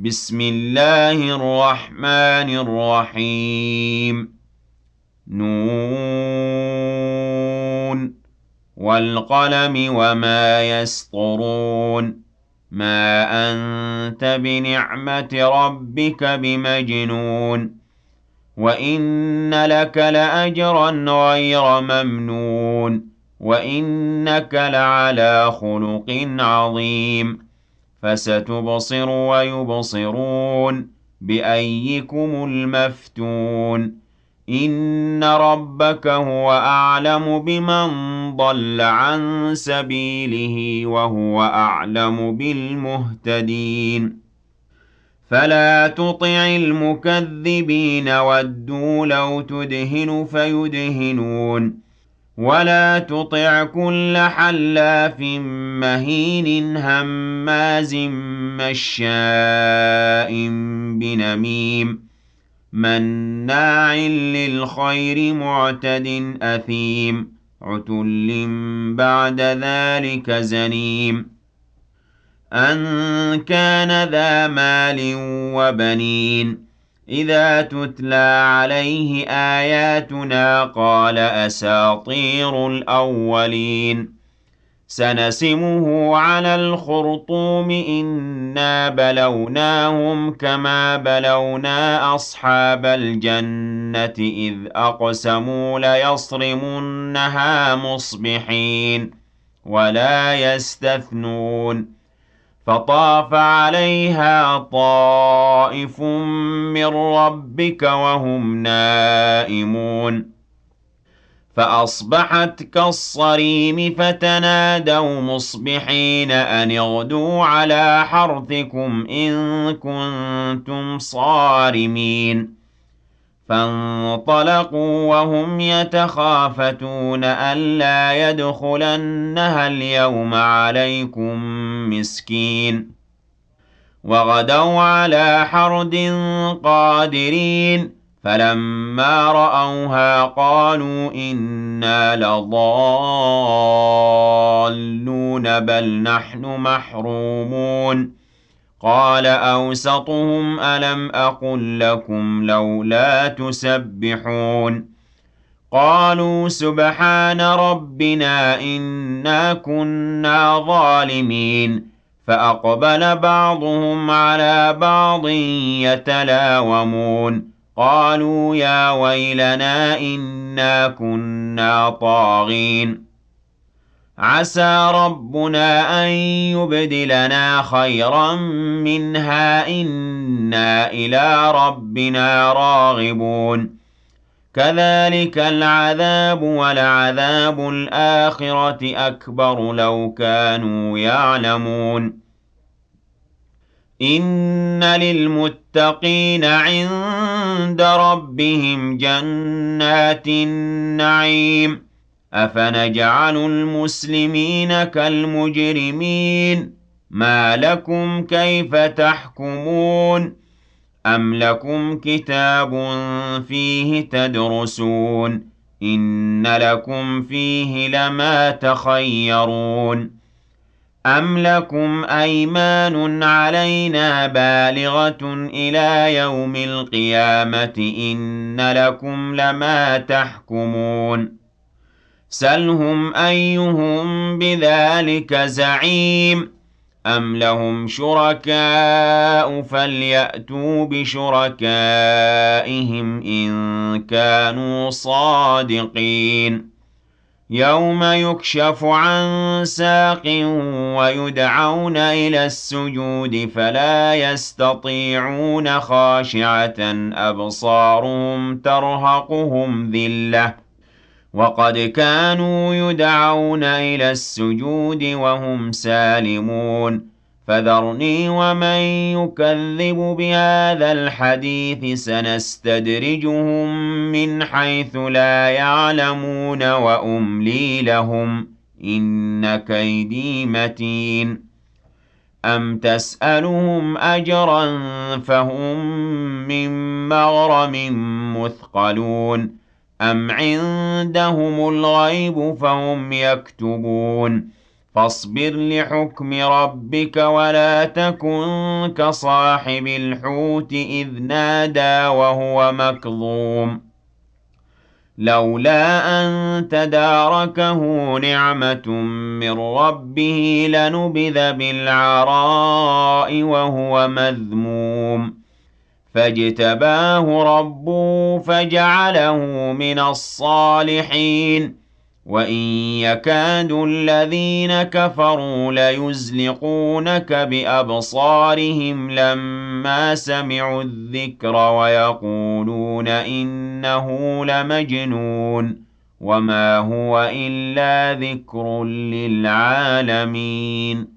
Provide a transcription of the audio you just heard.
بسم الله الرحمن الرحيم. نون والقلم وما يسطرون. ما أنت بنعمة ربك بمجنون. وإن لك لأجرا غير ممنون. وإنك لعلى خلق عظيم. فستبصر ويبصرون بأيكم المفتون. إن ربك هو أعلم بمن ضل عن سبيله وهو أعلم بالمهتدين. فلا تطع المكذبين ودوا لو تدهن فيدهنون. ولا تطع كل حلاف مهين هماز مشاء بنميم مناع للخير معتد أثيم عتل بعد ذلك زنيم أن كان ذا مال وبنين. إذا تتلى عليه آياتنا قال أساطير الأولين. سنسمه على الخرطوم إنا بلوناهم كما بلونا أصحاب الجنة إذ أقسموا ليصرمنها مصبحين ولا يستثنون. فطاف عليها طائف من ربك وهم نائمون فأصبحت كالصريم فتنادوا مصبحين أن اغدوا على حرثكم إن كنتم صارمين. فانطلقوا وهم يتخافتون ألا يدخلنها اليوم عليكم مسكين. وغدوا على حرد قادرين. فلما رأوها قالوا إنا لضالون بل نحن محرومون. قال أوسطهم ألم أقل لكم لولا تسبحون. قالوا سبحان ربنا إنا كنا ظالمين. فأقبل بعضهم على بعض يتلاومون قالوا يا ويلنا إنا كنا طاغين. عسى ربنا أن يبدلنا خيرا منها إنا إلى ربنا راغبون. كذلك العذاب ولعذاب الآخرة أكبر لو كانوا يعلمون. إن للمتقين عند ربهم جنات النعيم. أفنجعل المسلمين كالمجرمين ما لكم كيف تحكمون. أم لكم كتاب فيه تدرسون إن لكم فيه لما تخيرون. أم لكم أيمان علينا بالغة إلى يوم القيامة إن لكم لما تحكمون. سلهم أيهم بذلك زعيم. أم لهم شركاء فليأتوا بشركائهم إن كانوا صادقين. يوم يكشف عن ساق ويدعون إلى السجود فلا يستطيعون خاشعة أبصارهم ترهقهم ذلة وقد كانوا يدعون إلى السجود وهم سالمون. فذرني ومن يكذب بهذا الحديث سنستدرجهم من حيث لا يعلمون وأملي لهم إن كيدي متين. أم تسألهم أجرا فهم من مغرم مثقلون. أم عندهم الغيب فهم يكتبون. فاصبر لحكم ربك ولا تكن كصاحب الحوت إذ نادى وهو مكظوم لولا أن تداركه نعمة من ربه لنبذ بالعراء وهو مذموم فاجتباه ربه فجعله من الصالحين وإن يكاد الذين كفروا ليزلقونك بأبصارهم لما سمعوا الذكر ويقولون إنه لمجنون وما هو إلا ذكر للعالمين